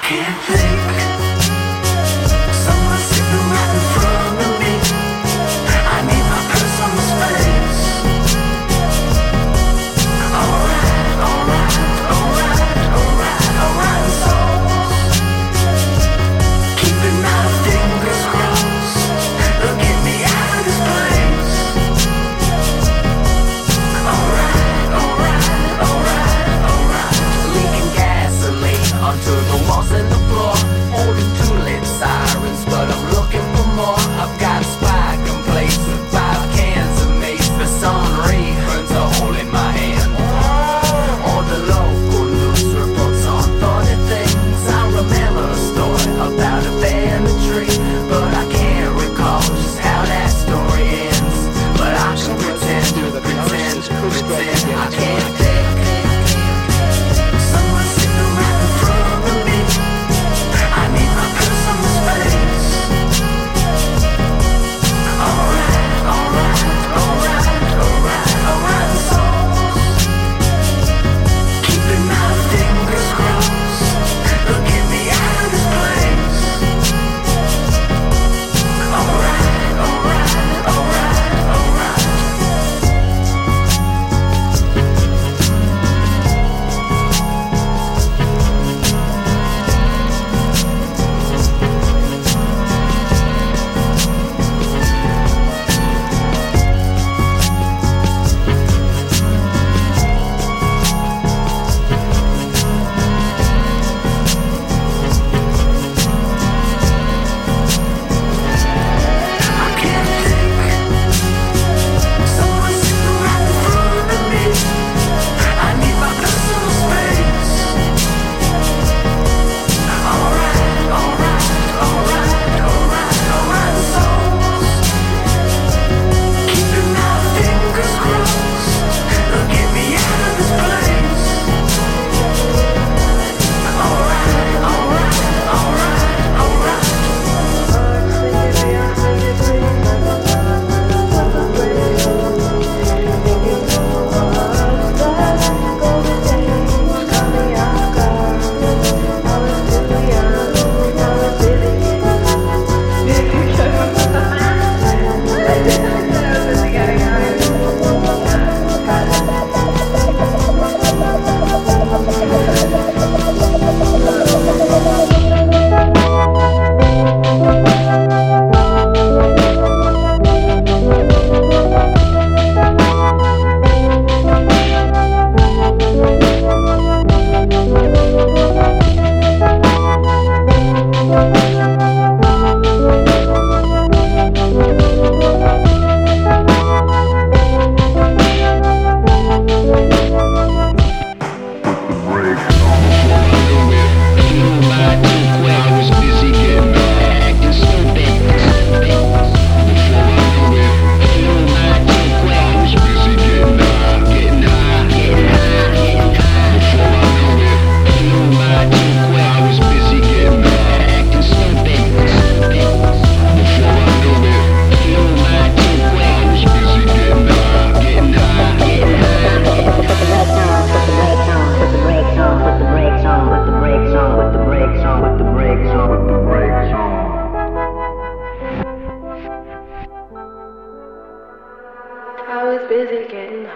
can't think. Someone sitting right in front of me. I need my personal space. Alright, alright, alright, alright, alright, souls. Keeping my fingers crossed. Look, get me out of this place. Alright, alright, alright, alright. Leaking gasoline onto the walls and the floor. Holding two lit sirens, but I'm looking for more. I've got a spy place with 5 cans of mace. The sun ray burns a hole in my hand. All the local news reports on funny things. I remember a story about a bear in a tree, but I can't recall just how that story ends. But I can pretend, I can't think. Someone sitting right in front of me. I need my personal space. Alright, alright, alright, alright, alright, souls. Keeping my fingers crossed. Look, get me out of this place. Alright, alright, alright, alright. I can't think. Someone sitting right in front of me. I need my personal space. Alright, alright, alright, alright, alright, souls. Keeping my fingers crossed. Look, get me out of this place. Alright, alright, alright, alright. I was busy getting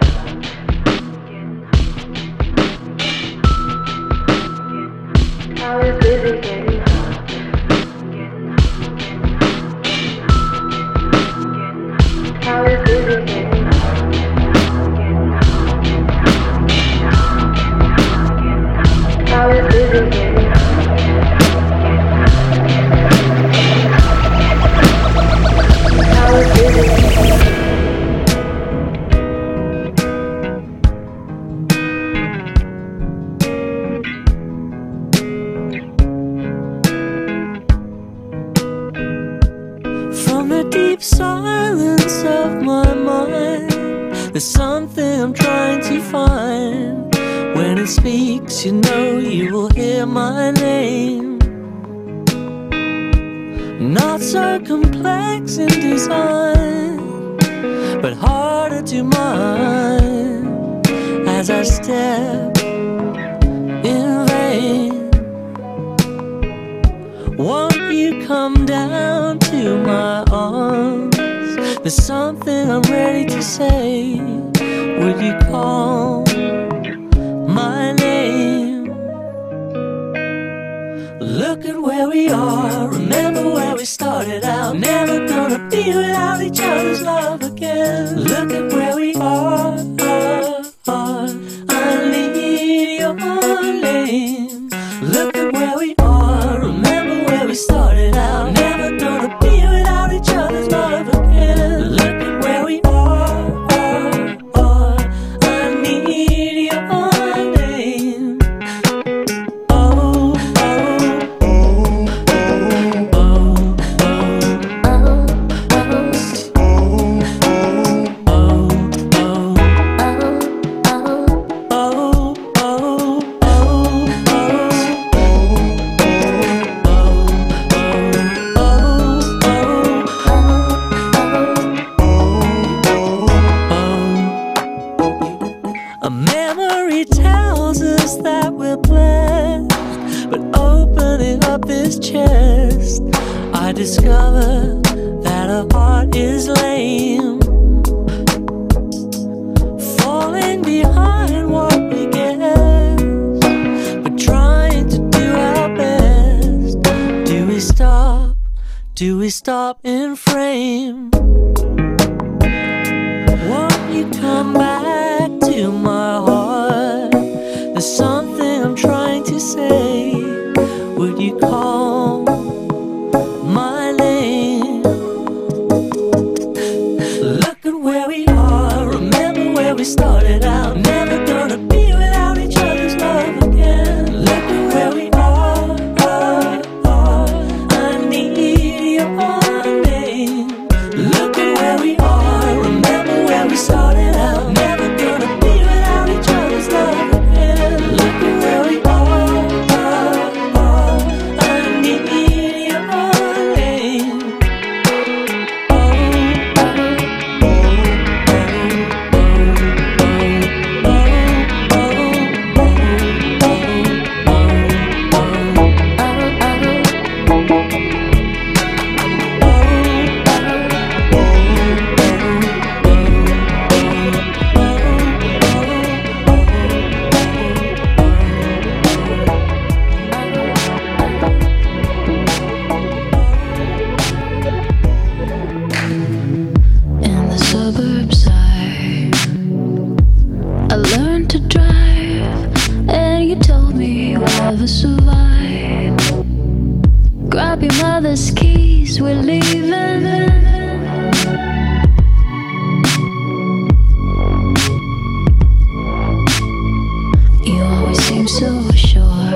I was busy getting I was busy getting I was busy getting I was busy From the deep silence of my mind, there's something I'm trying to find. When it speaks, you know you will hear my name. Not so complex in design, but harder to mind as I step in vain. Won't you come down to my arms? There's something I'm ready to say. Would you call my name? Look at where we are, remember where we started out. Never gonna be without each other's love again. Look at where we are, I need your name. Look at where we are, remember where we started out. Never gonna be without each other's love again. Look at where we are, I need your name. Oh, oh, oh, a memory tells us that we're blessed, but opening up his chest, I discover that our heart is lame, falling behind what we guess, but trying to do our best. Do we stop? Do we stop in frame? Won't you come back to my heart? There's something I'm trying to say. Would you call my name? Look at where we are, remember where we started out. Never gonna be without each other's love again. Look at where we are, I need your name. Look at where we are, remember where we started out. Never gonna be without each other's love again. Look at where we are, I need your name. In the suburbs, I learned to drive, and you told me you'll never survive. Grab your mother's keys, we're leaving. You always seem so sure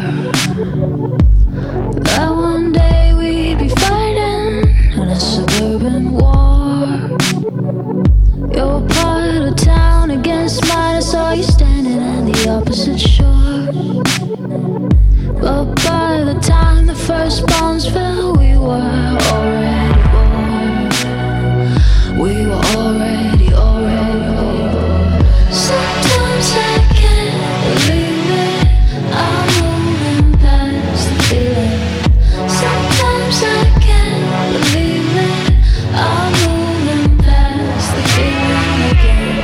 that one day we'd be fighting in a suburban war. You're part of town against mine. I saw you standing on the opposite shore. But by the time the first bombs fell, we were already born. We were already born. Sometimes I can't believe it. I'm moving past the feeling. Sometimes I can't believe it. I'm moving past the feeling again.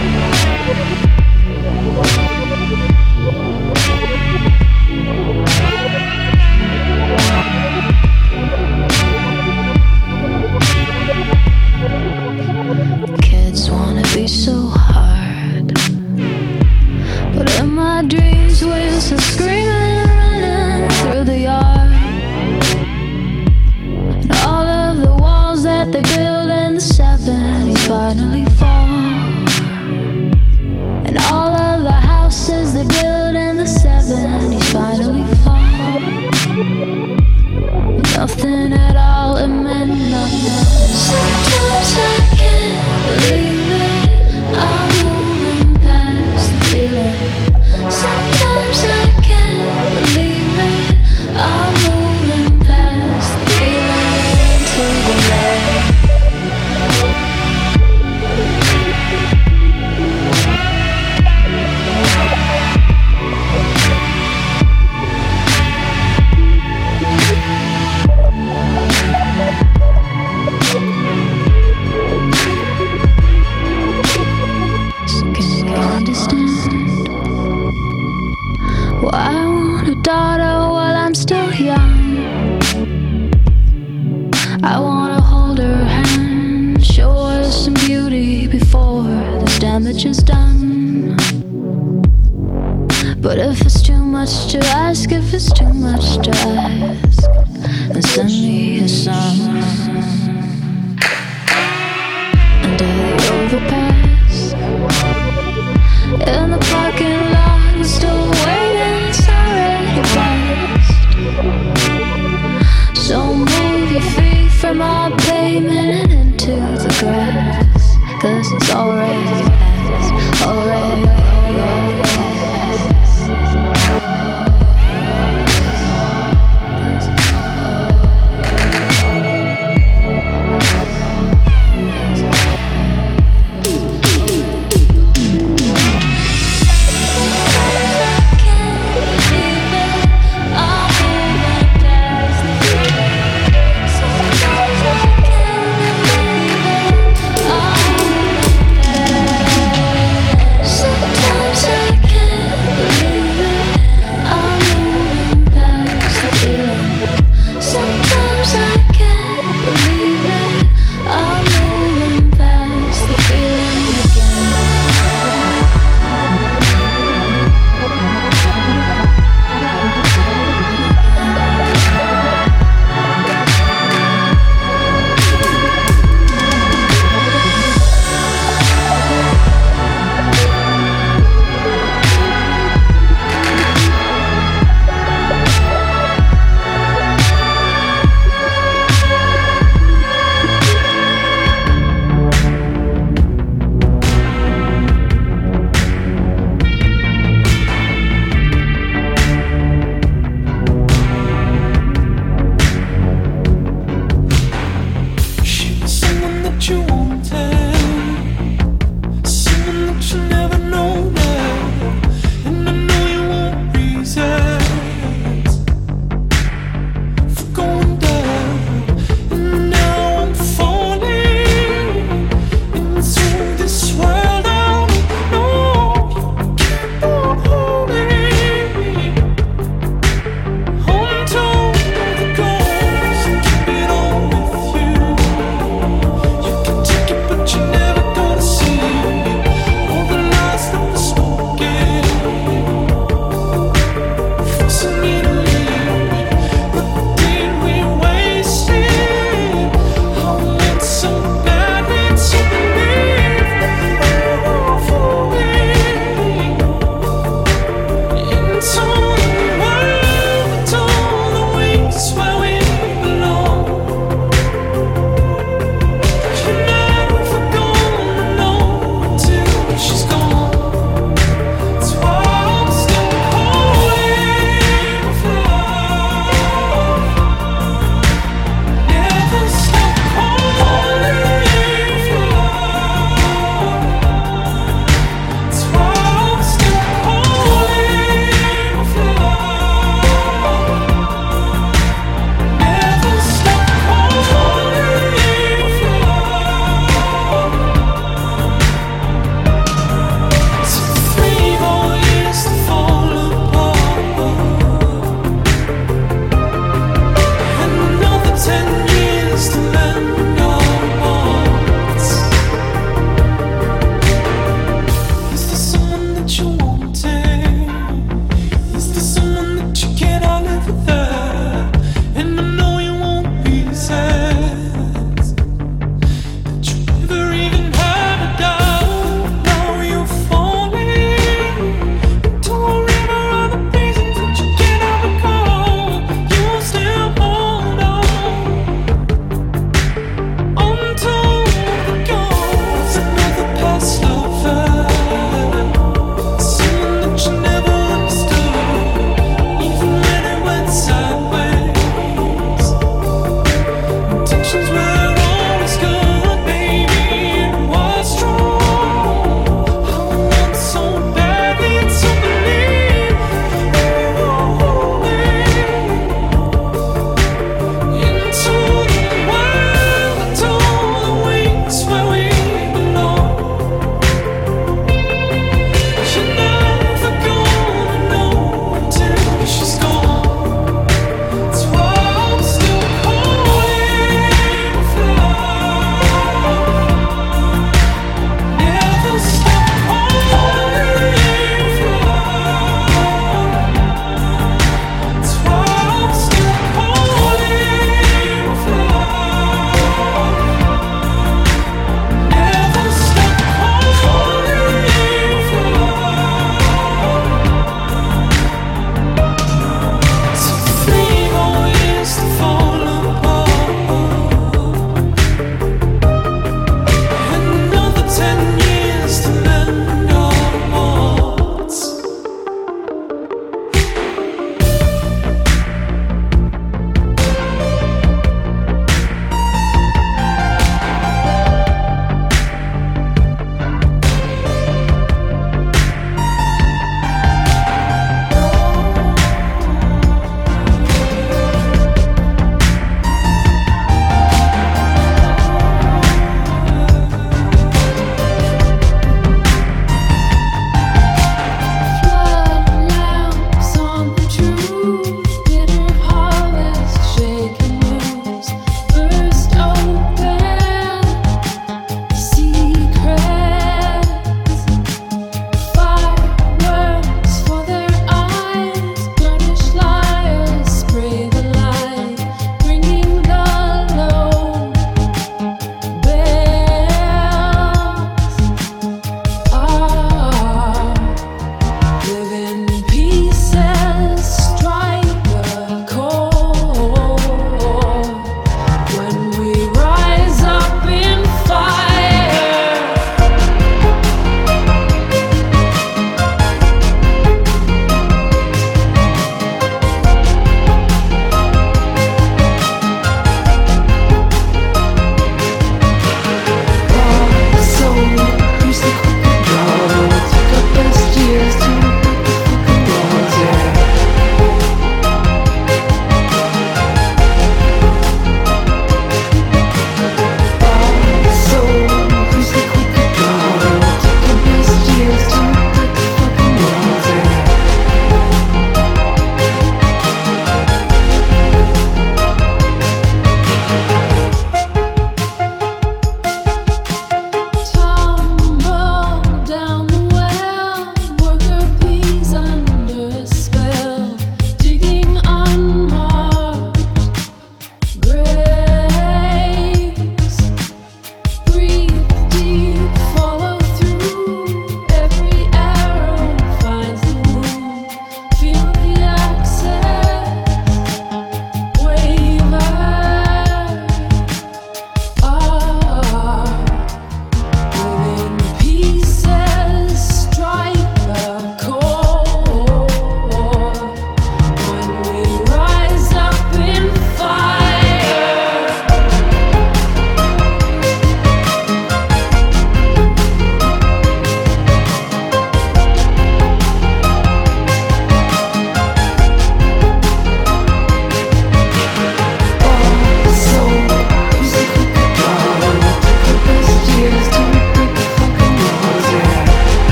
Kids wanna be so hard, but in my dreams we're still screaming, running through the yard. And all of the walls that they built in the 70s finally fall. And all of the houses they built in the 70s finally fall. Nothing at all, it meant nothing. Sometimes I can't believe it. I'm moving past the feeling. Sometimes I can't believe it. I'm moving past the feeling to the light. much to ask, if it's too much to ask, then send me a song. Under the overpass, in the parking lot, we're still waiting, it's already past. So move your feet from our pavement and into the grass, 'cause it's already past, already past.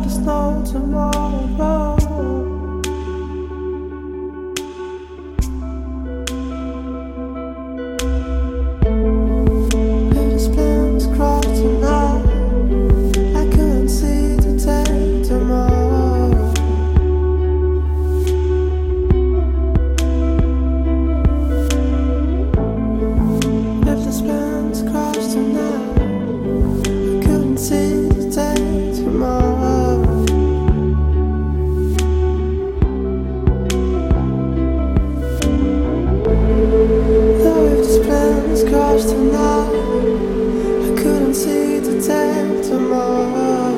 there's no tomorrow. If the plans cross tonight, I couldn't see the day tomorrow. If the plans cross tonight, I couldn't see the day tomorrow. Though if the plans cross tonight, I couldn't see the day tomorrow.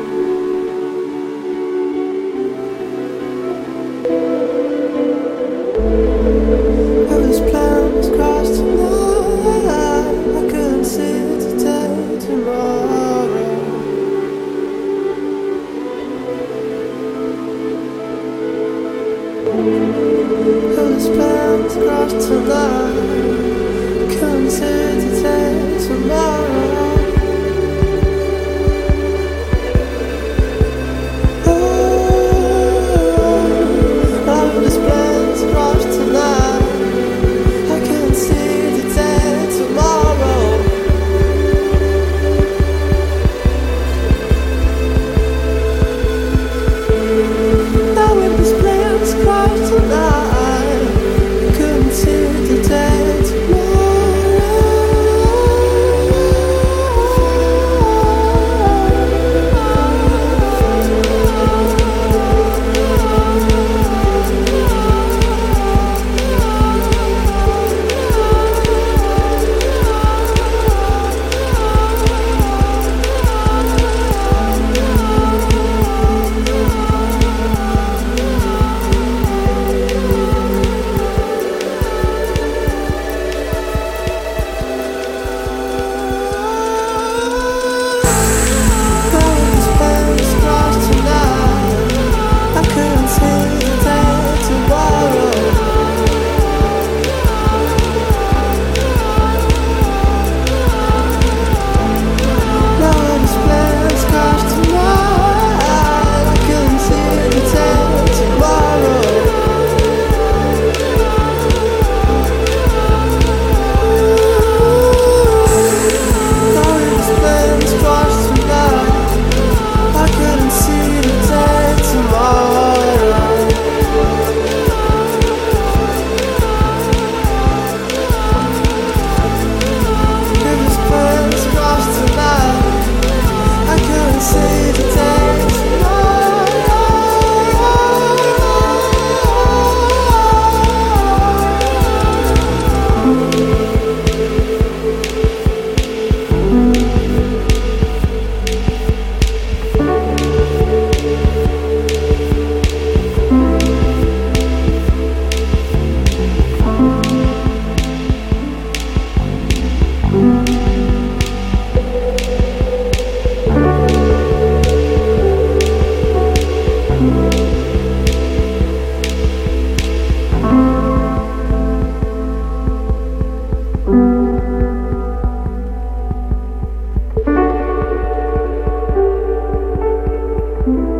If these plans cross tonight, I couldn't see the day tomorrow. If these plans cross tonight, I couldn't see the day tomorrow. Oh, these plans cross tonight, I can't see the day tomorrow. Now if these plans cross tonight, I couldn't see the day tomorrow.